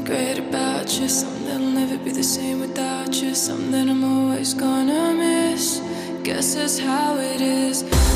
great about you, something that'll never be the same without you, something I'm always gonna miss. Guess that's how it is.